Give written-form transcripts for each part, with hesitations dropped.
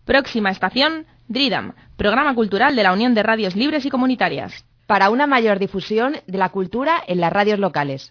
Próxima estación, DRIDAM, programa cultural de la Unión de Radios Libres y Comunitarias. Para una mayor difusión de la cultura en las radios locales.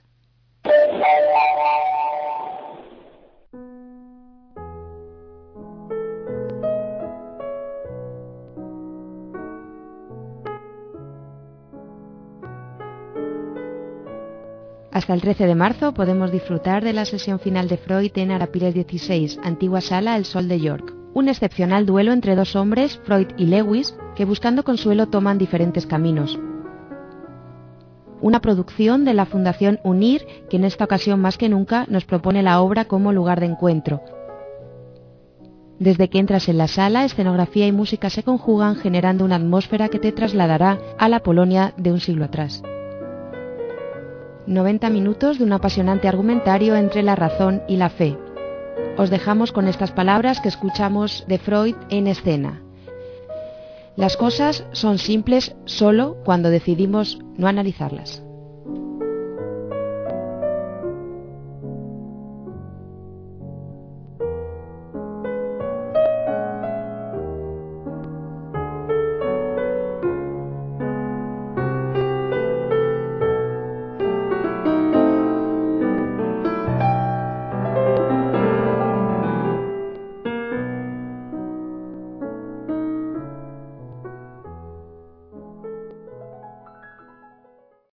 Hasta el 13 de marzo podemos disfrutar de la sesión final de Freud en Arapiles 16, antigua sala El Sol de York. Un excepcional duelo entre dos hombres, Freud y Lewis, que buscando consuelo toman diferentes caminos. Una producción de la Fundación UNIR, que en esta ocasión más que nunca nos propone la obra como lugar de encuentro. Desde que entras en la sala, escenografía y música se conjugan generando una atmósfera que te trasladará a la Polonia de un siglo atrás. 90 minutos de un apasionante argumentario entre la razón y la fe. Os dejamos con estas palabras que escuchamos de Freud en escena. Las cosas son simples solo cuando decidimos no analizarlas.